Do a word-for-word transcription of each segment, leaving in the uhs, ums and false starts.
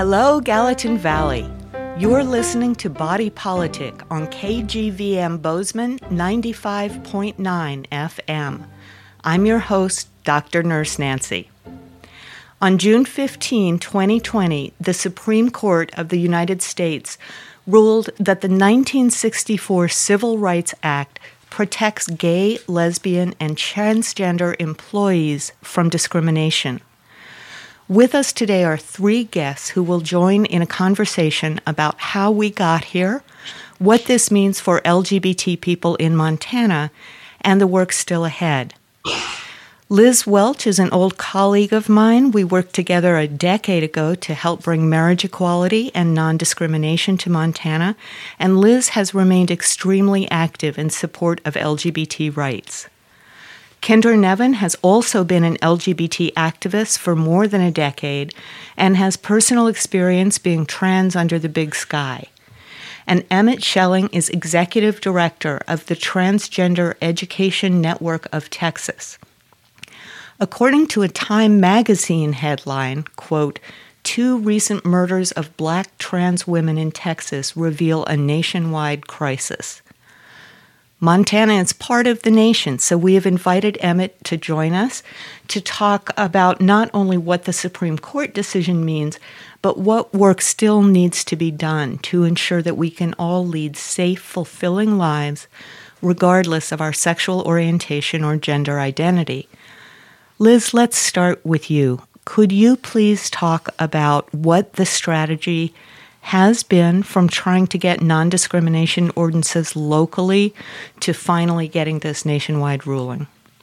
Hello, Gallatin Valley. You're listening to Body Politic on K G V M Bozeman ninety-five point nine F M. I'm your host, Doctor Nurse Nancy. On June fifteenth, twenty twenty, the Supreme Court of the United States ruled that the nineteen sixty-four Civil Rights Act protects gay, lesbian, and transgender employees from discrimination. With us today are three guests who will join in a conversation about how we got here, what this means for L G B T people in Montana, and the work still ahead. Liz Welch is an old colleague of mine. We worked together a decade ago to help bring marriage equality and non-discrimination to Montana, and Liz has remained extremely active in support of L G B T rights. Kendra Nevin has also been an L G B T activist for more than a decade and has personal experience being trans under the big sky. And Emmett Schelling is executive director of the Transgender Education Network of Texas. According to a Time magazine headline, quote, two recent murders of black trans women in Texas reveal a nationwide crisis. Montana is part of the nation, so we have invited Emmett to join us to talk about not only what the Supreme Court decision means, but what work still needs to be done to ensure that we can all lead safe, fulfilling lives, regardless of our sexual orientation or gender identity. Liz, let's start with you. Could you please talk about what the strategy has been from trying to get non-discrimination ordinances locally to finally getting this nationwide ruling?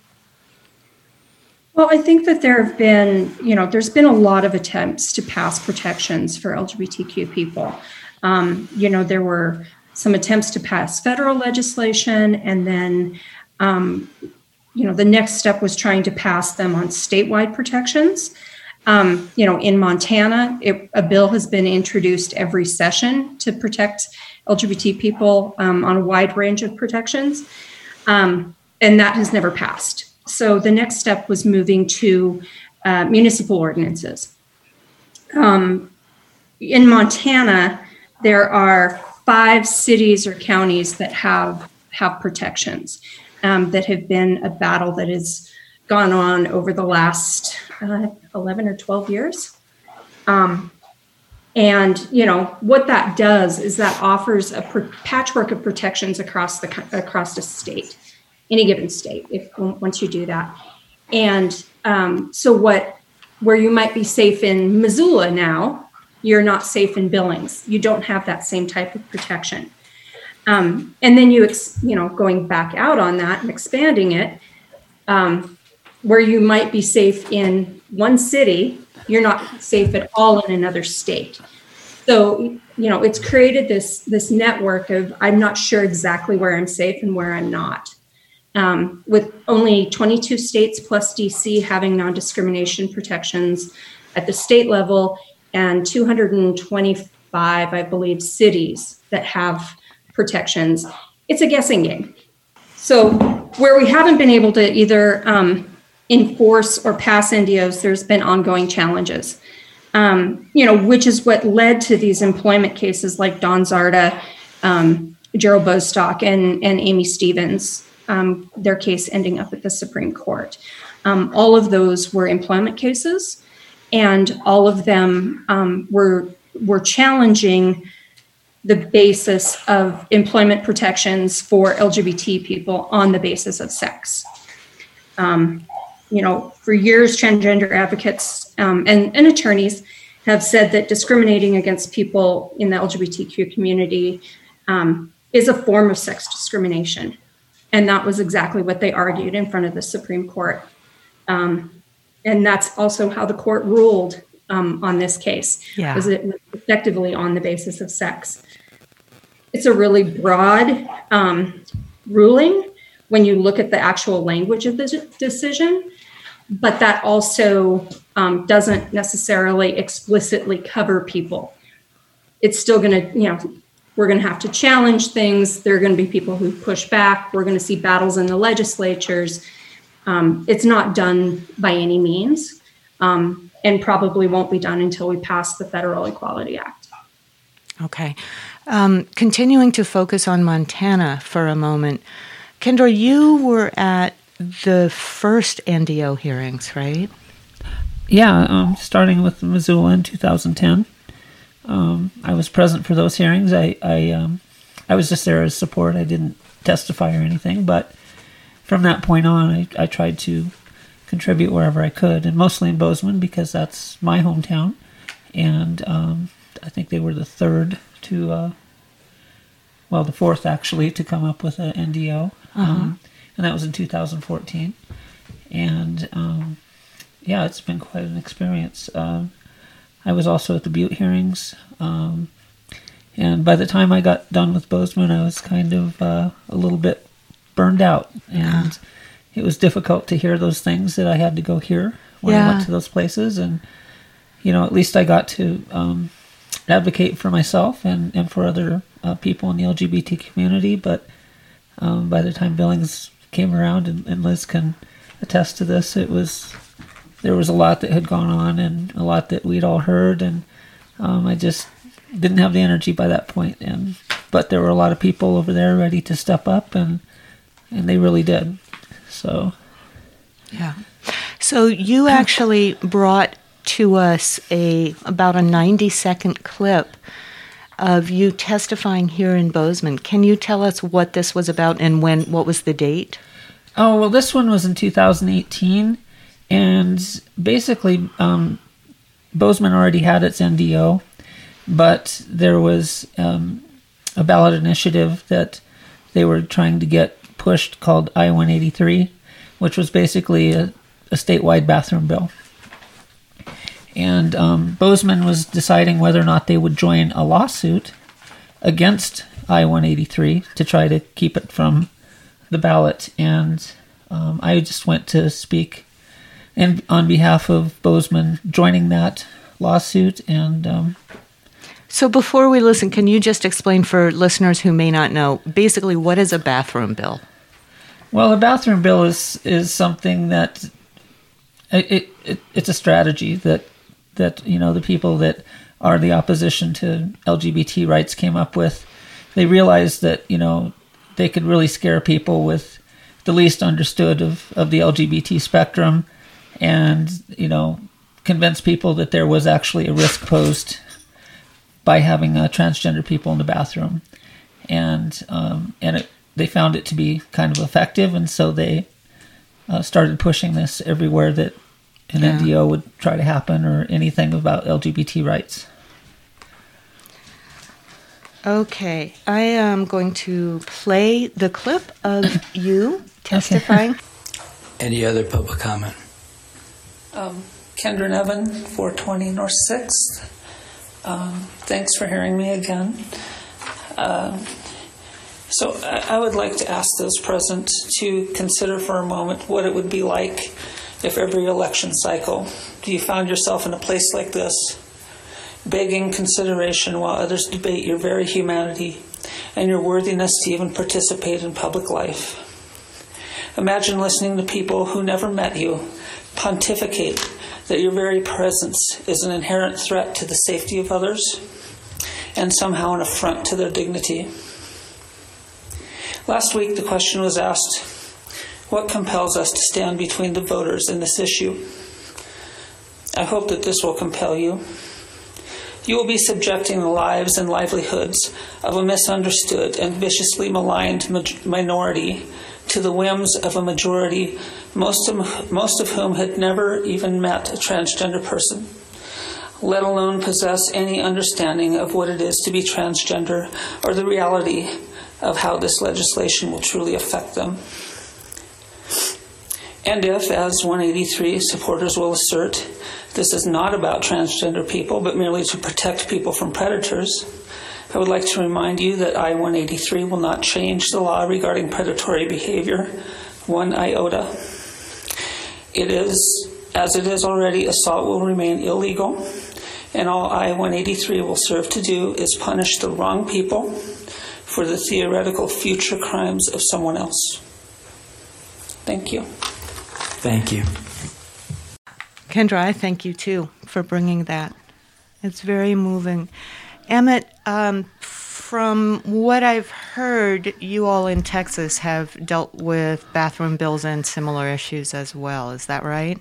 Well, I think that there have been, you know, there's been a lot of attempts to pass protections for L G B T Q people. Um, you know, there were some attempts to pass federal legislation, and then, um, you know, the next step was trying to pass them on statewide protections. Um, you know, in Montana, it, a bill has been introduced every session to protect L G B T people um, on a wide range of protections, um, and that has never passed. So the next step was moving to uh, municipal ordinances. Um, in Montana, there are five cities or counties that have have protections um, that have been a battle that has gone on over the last uh, eleven or twelve years. Um, and, you know, what that does is that offers a per- patchwork of protections across the across the state, any given state, if once you do that. And um, so what, where you might be safe in Missoula now, you're not safe in Billings. You don't have that same type of protection. Um, and then you, ex- you know, going back out on that and expanding it, um, where you might be safe in one city, you're not safe at all in another state. So, you know, it's created this, this network of, I'm not sure exactly where I'm safe and where I'm not. Um, with only twenty-two states plus D C having non-discrimination protections at the state level, and two hundred twenty-five, I believe, cities that have protections, it's a guessing game. So where we haven't been able to either um, enforce or pass N D Os, there's been ongoing challenges, um, you know, which is what led to these employment cases like Don Zarda, um, Gerald Bostock, and, and Amy Stevens, um, their case ending up at the Supreme Court. Um, all of those were employment cases, and all of them um, were, were challenging the basis of employment protections for L G B T people on the basis of sex. Um, you know, for years, transgender advocates um, and, and attorneys have said that discriminating against people in the L G B T Q community um, is a form of sex discrimination. And that was exactly what they argued in front of the Supreme Court. Um, and that's also how the court ruled um, on this case, yeah. was it was effectively on the basis of sex. It's a really broad um, ruling when you look at the actual language of the decision, but that also um, doesn't necessarily explicitly cover people. It's still going to, you know, we're going to have to challenge things. There are going to be people who push back. We're going to see battles in the legislatures. Um, it's not done by any means, um, and probably won't be done until we pass the Federal Equality Act. Okay. Um, continuing to focus on Montana for a moment, Kendra, you were at the first N D O hearings, right? Yeah, um, starting with Missoula in two thousand ten. Um, I was present for those hearings. I I, um, I was just there as support. I didn't testify or anything, but from that point on, I, I tried to contribute wherever I could, and mostly in Bozeman because that's my hometown. And um, I think they were the third to, uh, well, the fourth actually, to come up with an N D O. Uh-huh. Um, and that was in two thousand fourteen. And um, yeah, it's been quite an experience. Um, I was also at the Butte hearings. Um, and by the time I got done with Bozeman, I was kind of uh, a little bit burned out. And uh-huh. it was difficult to hear those things that I had to go hear when yeah. I went to those places. And, you know, at least I got to um, advocate for myself and, and for other uh, people in the L G B T community. But um, by the time Billings came around, and, and Liz can attest to this, it was... there was a lot that had gone on and a lot that we'd all heard, and um, I just didn't have the energy by that point. And but there were a lot of people over there ready to step up, and and they really did. So, yeah. So you actually brought to us a about a ninety second clip of you testifying here in Bozeman. Can you tell us what this was about and when? What was the date? Oh well, this one was in two thousand eighteen. And basically, um, Bozeman already had its N D O, but there was um, a ballot initiative that they were trying to get pushed called I one eighty-three, which was basically a, a statewide bathroom bill. And um, Bozeman was deciding whether or not they would join a lawsuit against I one eighty-three to try to keep it from the ballot. And um, I just went to speak and on behalf of Bozeman joining that lawsuit. And um, so before we listen, can you just explain for listeners who may not know, basically what is a bathroom bill? Well, a bathroom bill is is something that it, it it's a strategy that that you know the people that are the opposition to L G B T rights came up with. They realized that you know they could really scare people with the least understood of, of the L G B T spectrum, and, you know, convince people that there was actually a risk posed by having uh, transgender people in the bathroom. And um, and it, they found it to be kind of effective, and so they uh, started pushing this everywhere that an yeah. N D O would try to happen or anything about L G B T rights. Okay, I am going to play the clip of you testifying. Okay. Any other public comment? Um, Kendra Nevin, four twenty North sixth. Um, thanks for hearing me again. Uh, so I, I would like to ask those present to consider for a moment what it would be like if every election cycle you found yourself in a place like this, begging consideration while others debate your very humanity and your worthiness to even participate in public life. Imagine listening to people who never met you pontificate that your very presence is an inherent threat to the safety of others and somehow an affront to their dignity. Last week, the question was asked, what compels us to stand between the voters in this issue? I hope that this will compel you. You will be subjecting the lives and livelihoods of a misunderstood and viciously maligned minority to the whims of a majority, most of, most of whom had never even met a transgender person, let alone possess any understanding of what it is to be transgender or the reality of how this legislation will truly affect them. And if, as one eighty-three supporters will assert, this is not about transgender people, but merely to protect people from predators, I would like to remind you that I one eighty-three will not change the law regarding predatory behavior one iota. It is, as it is already, assault will remain illegal, and all I one eighty-three will serve to do is punish the wrong people for the theoretical future crimes of someone else. Thank you. Thank you. Kendra, I thank you too for bringing that. It's very moving. Emmett, um, from what I've heard, you all in Texas have dealt with bathroom bills and similar issues as well. Is that right?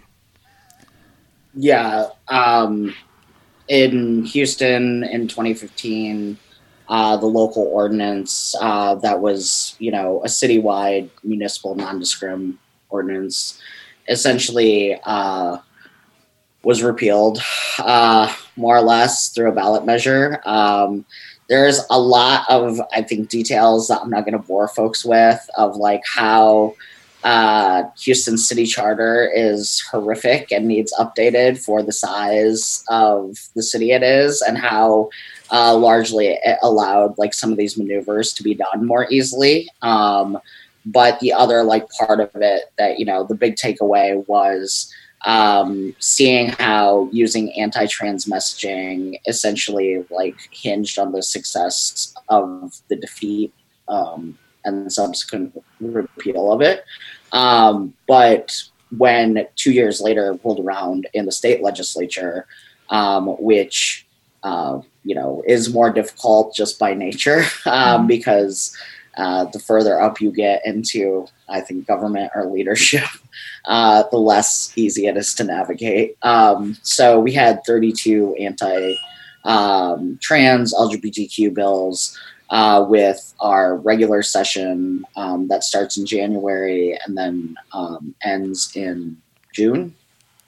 Yeah. Um, in Houston in twenty fifteen, uh, the local ordinance uh, that was, you know, a citywide municipal non-discrim ordinance essentially uh, was repealed uh, more or less through a ballot measure. Um, there's a lot of, I think, details that I'm not going to bore folks with of like how Uh, Houston City Charter is horrific and needs updated for the size of the city it is, and how uh, largely it allowed like some of these maneuvers to be done more easily. Um, but the other like part of it that, you know, the big takeaway was um, seeing how using anti-trans messaging essentially like hinged on the success of the defeat um, and the subsequent repeal of it. Um, but when two years later rolled around in the state legislature, um, which, uh, you know, is more difficult just by nature, um, because uh, the further up you get into, I think, government or leadership, uh, the less easy it is to navigate. Um, so we had thirty-two anti um, trans L G B T Q bills uh, with our regular session um, that starts in January and then um, ends in June.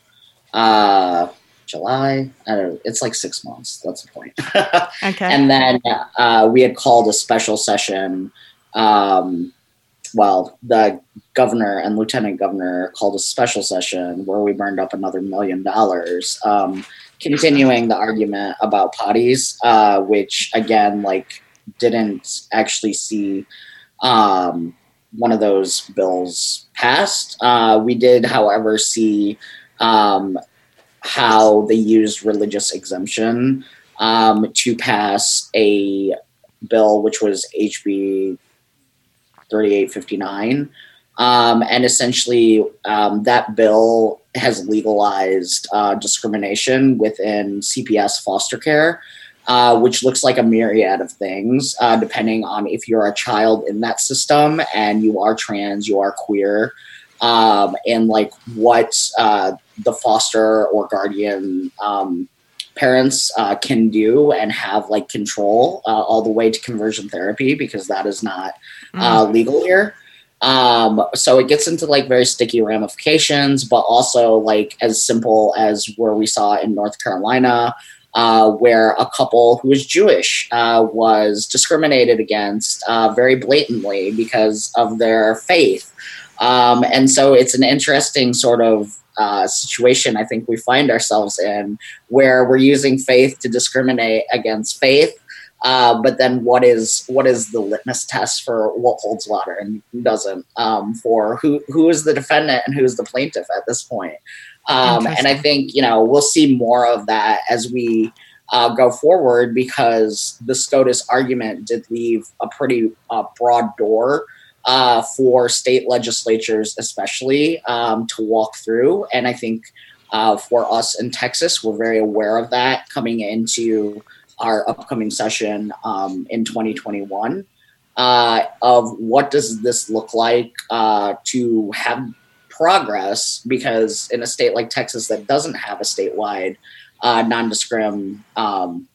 Uh, July, I don't know, it's like six months. That's the point. Okay. And then uh, we had called a special session. Um, well, the governor and lieutenant governor called a special session where we burned up another million dollars, um, continuing the argument about potties, uh, which again, like, didn't actually see um, one of those bills passed. Uh, we did, however, see um, how they used religious exemption um, to pass a bill, which was H B thirty-eight fifty-nine. Um, and essentially, um, that bill has legalized uh, discrimination within C P S foster care, uh, which looks like a myriad of things, uh, depending on if you're a child in that system and you are trans, you are queer, um, and like what uh, the foster or guardian um, parents uh, can do and have like control uh, all the way to conversion therapy, because that is not uh, legal here. Um, so it gets into like very sticky ramifications, but also like as simple as where we saw in North Carolina, uh, where a couple who was Jewish uh, was discriminated against uh, very blatantly because of their faith. Um, and so it's an interesting sort of uh, situation I think we find ourselves in, where we're using faith to discriminate against faith. Uh, but then what is what is the litmus test for what holds water and who doesn't, um, for who who is the defendant and who is the plaintiff at this point? Um, and I think, you know, we'll see more of that as we uh, go forward, because the SCOTUS argument did leave a pretty uh, broad door uh, for state legislatures especially um, to walk through. And I think uh, for us in Texas, we're very aware of that coming into our upcoming session um, in twenty twenty-one, uh, of what does this look like uh, to have progress, because in a state like Texas that doesn't have a statewide uh, non-discrim um,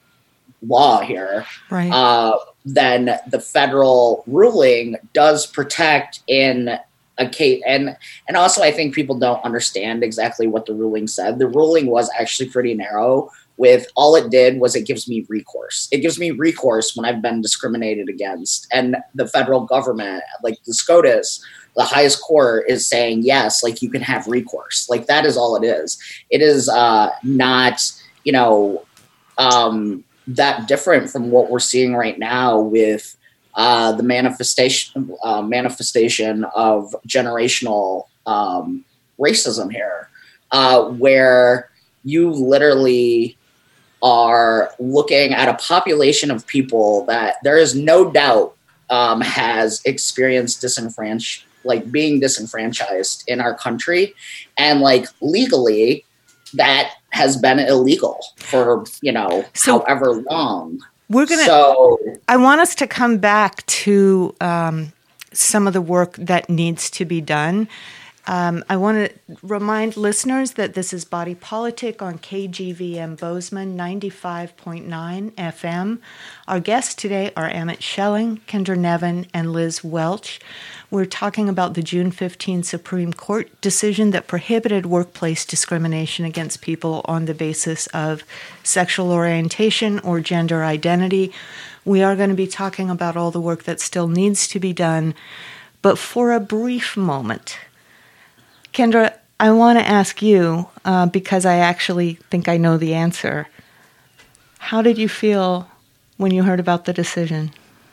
law here, right. uh, then the federal ruling does protect in a case. And, and also I think people don't understand exactly what the ruling said. The ruling was actually pretty narrow, with all it did was it gives me recourse. It gives me recourse when I've been discriminated against. And the federal government, like the SCOTUS, the highest court, is saying, yes, like you can have recourse. Like that is all it is. It is uh, not, you know, um, that different from what we're seeing right now with uh, the manifestation uh, manifestation of generational um, racism here, uh, where you literally are looking at a population of people that there is no doubt um, has experienced disenfranchised, like being disenfranchised in our country. And like legally, that has been illegal for, you know, So- however long. We're going to, So, I want us to come back to um, some of the work that needs to be done. Um, I want to remind listeners that this is Body Politic on K G V M Bozeman ninety-five point nine F M. Our guests today are Emmett Schelling, Kendra Nevin, and Liz Welch. We're talking about the June fifteenth Supreme Court decision that prohibited workplace discrimination against people on the basis of sexual orientation or gender identity. We are going to be talking about all the work that still needs to be done. But for a brief moment, Kendra, I want to ask you, uh, because I actually think I know the answer. How did you feel when you heard about the decision?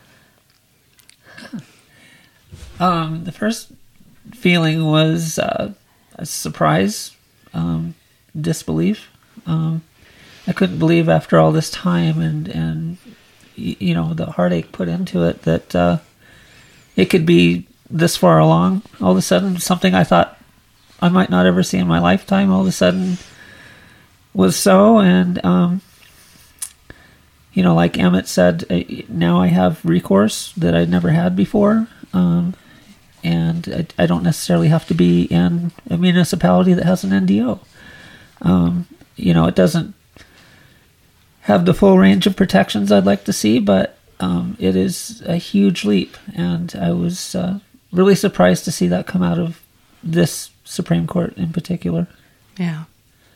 Um, the first feeling was uh, a surprise, um, disbelief. Um, I couldn't believe after all this time and, and y- you know, the heartache put into it that uh, it could be this far along. All of a sudden, something I thought I might not ever see in my lifetime, all of a sudden was so. And, um, you know, like Emmett said, now I have recourse that I'd never had before. Um, and I, I don't necessarily have to be in a municipality that has an N D O. Um, you know, it doesn't have the full range of protections I'd like to see, but um, it is a huge leap. And I was uh, really surprised to see that come out of this Supreme Court in particular. Yeah.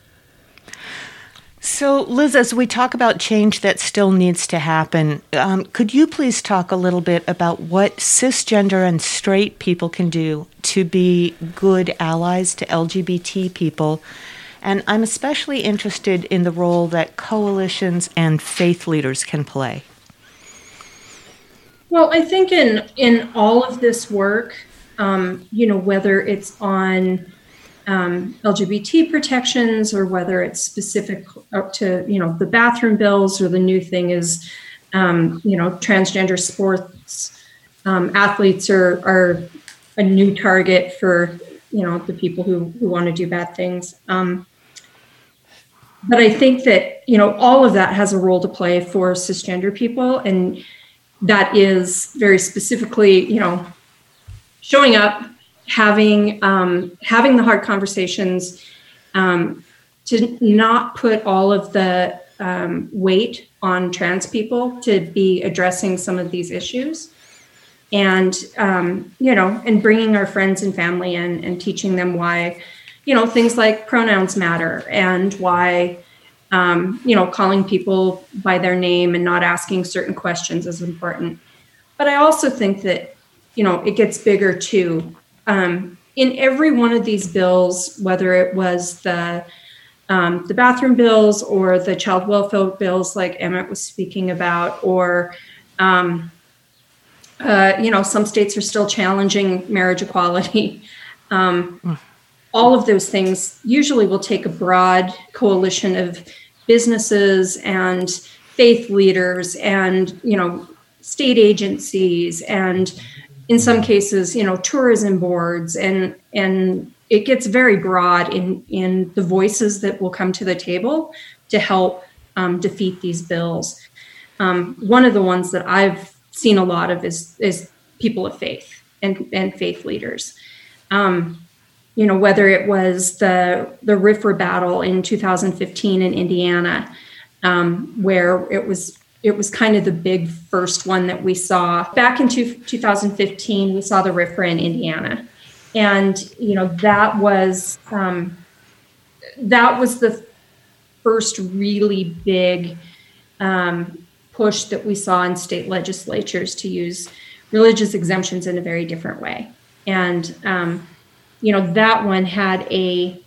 So, Liz, as we talk about change that still needs to happen, um, could you please talk a little bit about what cisgender and straight people can do to be good allies to L G B T people? And I'm especially interested in the role that coalitions and faith leaders can play. Well, I think in in all of this work, um, you know, whether it's on Um, L G B T protections or whether it's specific up to, you know, the bathroom bills, or the new thing is, um, you know, transgender sports um, athletes are, are a new target for, you know, the people who, who want to do bad things. Um, but I think that, you know, all of that has a role to play for cisgender people. And that is very specifically, you know, showing up, having um, having the hard conversations, um, to not put all of the um, weight on trans people to be addressing some of these issues, and um, you know, and bringing our friends and family in and teaching them why, you know, things like pronouns matter, and why, um, you know, calling people by their name and not asking certain questions is important. But I also think that, you know, it gets bigger too. Um, in every one of these bills, whether it was the um, the bathroom bills or the child welfare bills, like Emmett was speaking about, or um, uh, you know, some states are still challenging marriage equality. Um, mm. All of those things usually will take a broad coalition of businesses and faith leaders, and, you know, state agencies, and in some cases, you know, tourism boards, and and it gets very broad in, in the voices that will come to the table to help um, defeat these bills. Um, one of the ones that I've seen a lot of is is people of faith and, and faith leaders. Um, you know, whether it was the the R F R A battle in two thousand fifteen in Indiana, um, where it was It was kind of the big first one that we saw. Back in two, two thousand fifteen, we saw the R F R A in Indiana. And, you know, that was um, that was the first really big um, push that we saw in state legislatures to use religious exemptions in a very different way. And, um, you know, that one had a,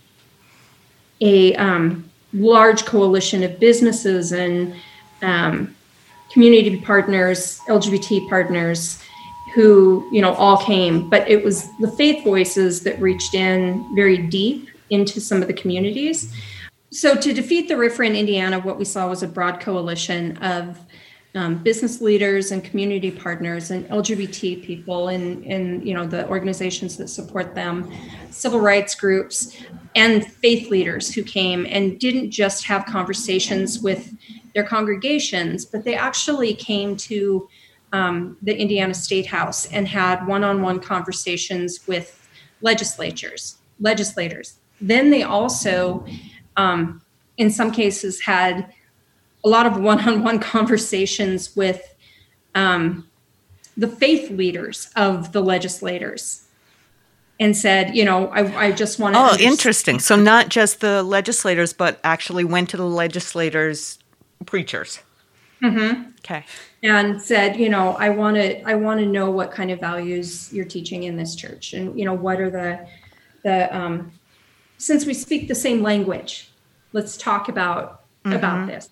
a um, large coalition of businesses and um, community partners, L G B T partners, who, you know, all came, but it was the faith voices that reached in very deep into some of the communities. So to defeat the R F R A in Indiana, what we saw was a broad coalition of um, business leaders and community partners and L G B T people and, and, you know, the organizations that support them, civil rights groups, and faith leaders who came and didn't just have conversations with their congregations, but they actually came to um, the Indiana State House and had one-on-one conversations with legislatures, legislators. Then they also, um, in some cases, had a lot of one-on-one conversations with um, the faith leaders of the legislators and said, you know, I, I just want to. Oh, understand. Interesting. So not just the legislators, but actually went to the legislators' preachers. Mm-hmm. Okay. And said, you know, I want to, I want to know what kind of values you're teaching in this church, and you know, what are the, the, um, since we speak the same language, let's talk about mm-hmm. about this.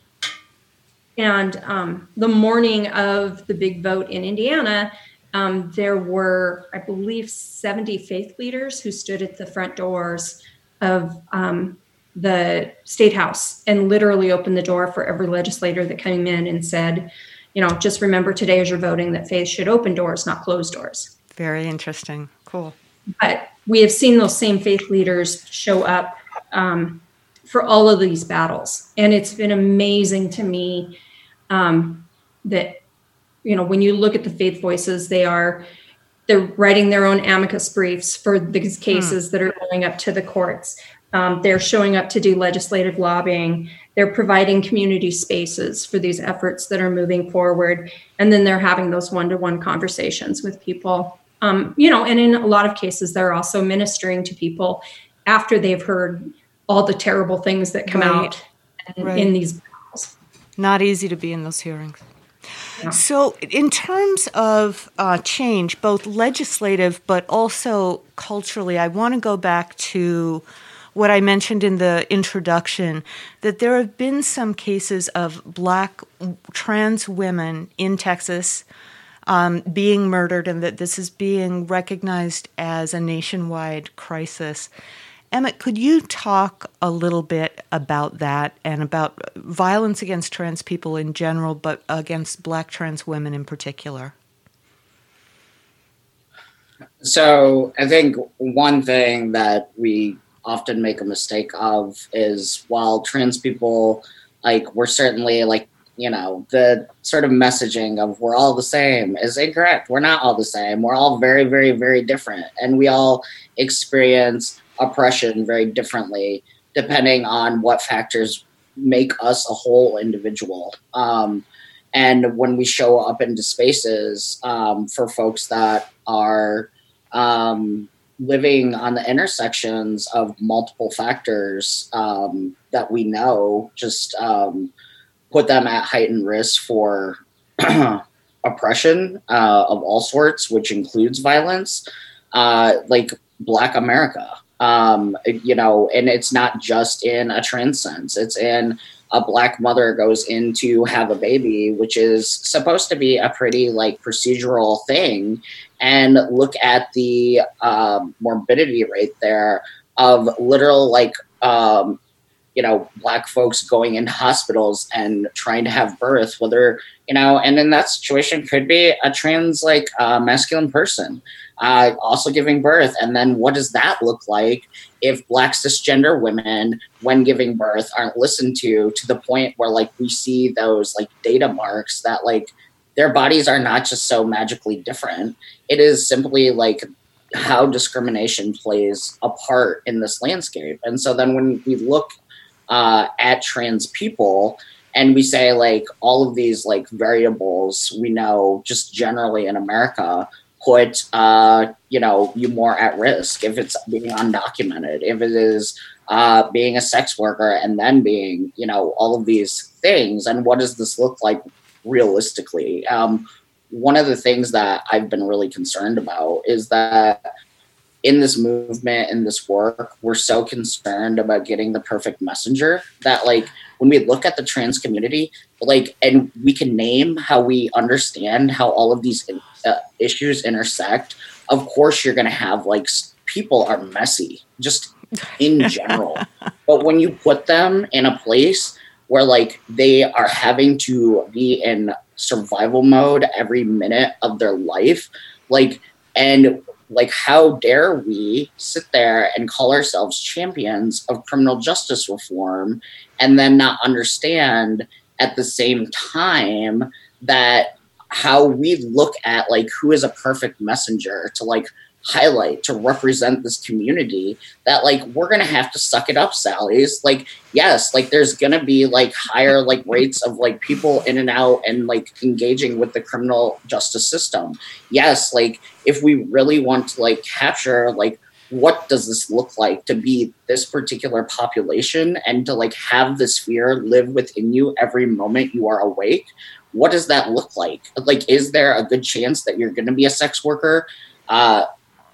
And um, the morning of the big vote in Indiana, um, there were, I believe, seventy faith leaders who stood at the front doors of um, the State House and literally opened the door for every legislator that came in and said, you know, just remember today as you're voting that faith should open doors, not close doors. Very interesting. Cool. But we have seen those same faith leaders show up um, for all of these battles. And it's been amazing to me um, that, you know, when you look at the faith voices, they are, they're writing their own amicus briefs for these cases hmm. that are going up to the courts. Um, they're showing up to do legislative lobbying. They're providing community spaces for these efforts that are moving forward. And then they're having those one-to-one conversations with people. Um, you know, and in a lot of cases, they're also ministering to people after they've heard all the terrible things that come right. out in, right. in these battles. Not easy to be in those hearings. Yeah. So in terms of uh, change, both legislative but also culturally, I want to go back to what I mentioned in the introduction, that there have been some cases of Black trans women in Texas um, being murdered, and that this is being recognized as a nationwide crisis. Emmett, could you talk a little bit about that and about violence against trans people in general, but against Black trans women in particular? So I think one thing that we often make a mistake of is, while trans people, like, we're certainly, like, you know, the sort of messaging of we're all the same is incorrect. We're not all the same. We're all very, very, very different. And we all experience oppression very differently depending on what factors make us a whole individual. Um, and when we show up into spaces um, for folks that are um, living on the intersections of multiple factors um, that we know just um, put them at heightened risk for oppression uh, of all sorts, which includes violence, uh, like Black America. Um, you know, and it's not just in a trans sense. It's in a Black mother goes in to have a baby, which is supposed to be a pretty, like, procedural thing. And look at the um, morbidity rate there of literal, like, um, you know, Black folks going into hospitals and trying to have birth, whether, you know, and in that situation could be a trans, like, uh, masculine person uh, also giving birth. And then what does that look like if Black cisgender women, when giving birth, aren't listened to, to the point where, like, we see those, like, data marks that, like, their bodies are not just so magically different. It is simply, like, how discrimination plays a part in this landscape. And so then when we look Uh, at trans people, and we say, like, all of these, like, variables we know just generally in America put uh, you know, you more at risk. If it's being undocumented, if it is uh, being a sex worker, and then being, you know, all of these things, and what does this look like realistically? Um, one of the things that I've been really concerned about is that in this movement, in this work, we're so concerned about getting the perfect messenger that, like, when we look at the trans community, like, and we can name how we understand how all of these uh, issues intersect, of course you're going to have, like, people are messy just in general. But when you put them in a place where, like, they are having to be in survival mode every minute of their life. Like, and like, how dare we sit there and call ourselves champions of criminal justice reform and then not understand at the same time that how we look at like who is a perfect messenger to like highlight, to represent this community, that like we're gonna have to suck it up, Sally's. Like, yes, like there's gonna be like higher like rates of like people in and out and like engaging with the criminal justice system. Yes, like if we really want to like capture like what does this look like to be this particular population and to like have this fear live within you every moment you are awake, what does that look like? Like, is there a good chance that you're gonna be a sex worker? Uh,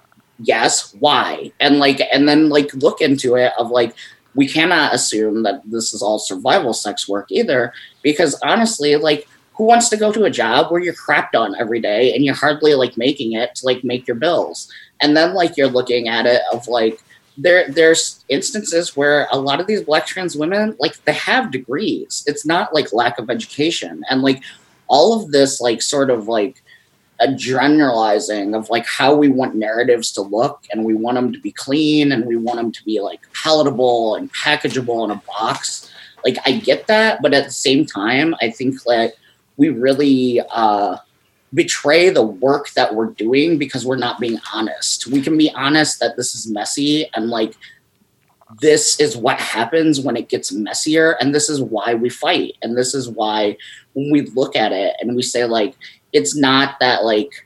Yes, why? And like, and then like look into it of like, we cannot assume that this is all survival sex work either, because honestly, like, who wants to go to a job where you're crap done every day and you're hardly like making it to like make your bills? And then like you're looking at it of like, there there's instances where a lot of these Black trans women, like they have degrees. It's not like lack of education. And like all of this like sort of like a generalizing of like how we want narratives to look, and we want them to be clean and we want them to be like palatable and packageable in a box. Like I get that, but at the same time, I think that we really uh, betray the work that we're doing because we're not being honest. We can be honest that this is messy and like this is what happens when it gets messier, and this is why we fight, and this is why when we look at it and we say like, it's not that like,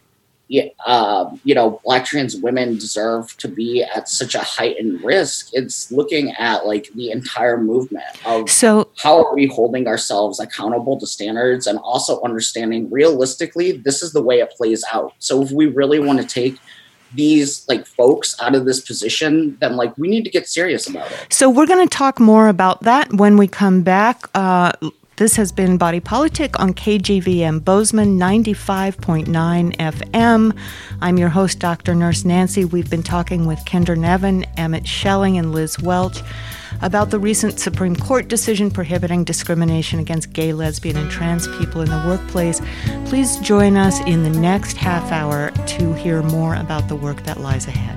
uh, you know, Black trans women deserve to be at such a heightened risk. It's looking at like the entire movement of so how are we holding ourselves accountable to standards, and also understanding realistically, this is the way it plays out. So if we really want to take these like folks out of this position, then like we need to get serious about it. So we're going to talk more about that when we come back. Uh, This has been Body Politic on K G V M Bozeman ninety-five point nine F M. I'm your host, Doctor Nurse Nancy. We've been talking with Kendra Nevin, Emmett Schelling, and Liz Welch about the recent Supreme Court decision prohibiting discrimination against gay, lesbian, and trans people in the workplace. Please join us in the next half hour to hear more about the work that lies ahead.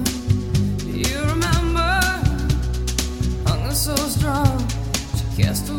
Cast